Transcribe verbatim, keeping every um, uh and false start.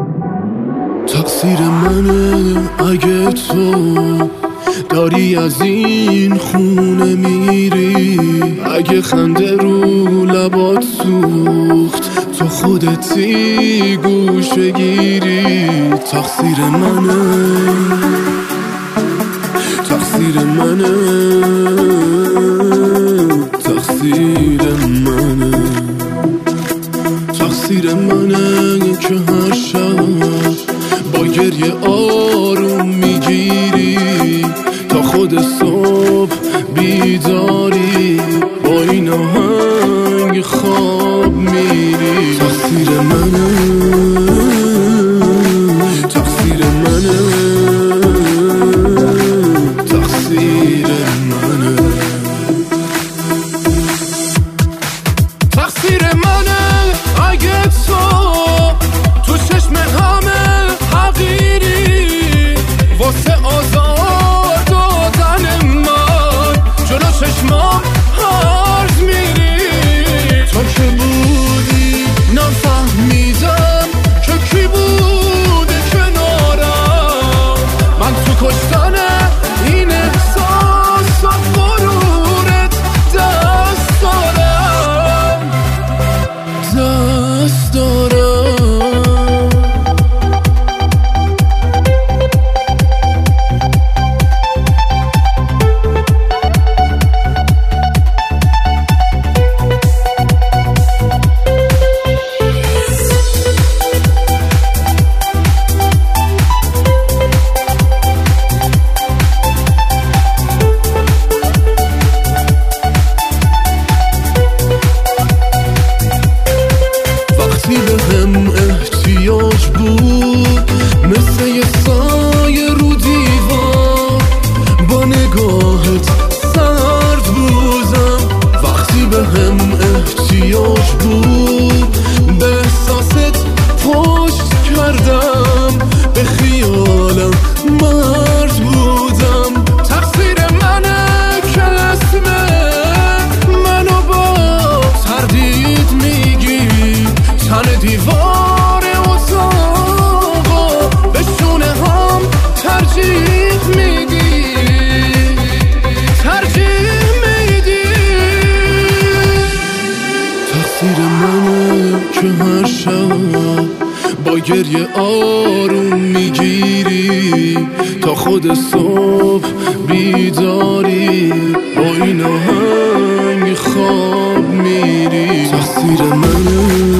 تقصیر منه اگه تو داری از این خونه میری، اگه خنده رو لبات سوخت تو خودتی گوشه گیری. تقصیر منه، تقصیر منه، تقصیر منه، تقصیر منه که هر شب با گریه آروم میگیری تا خود صبح بیداری با این آهنگ خواب میری. تقصیر منه، تقصیر منه، تقصیر منه، تقصیر منه اگه تو تو چشم همه حقیری واسه آزار دادن من جلو چشمام هرز میری. تو که بودی نفهمیدم که کی بوده کنارم، من تو کشتن این احساس و غرورت دست دارم، دست دارم. وقتی به هم احتیاج بود مثل یه سایه رو دیوار با نگاهت سرد بودم. وقتی به هم احتیاج بود به احساست پشت کردم، به خیالم مرد بودم. تقصیر منه که اسم منو با تردید میگی، تن دیوار اتاقا به شونه هم ترجیح میدی، ترجیح میدی. تقصیر منه که هر شب با گریه آروم میگیری تا خود صبح بیداری با این آهنگ خواب میری. تقصیر منه،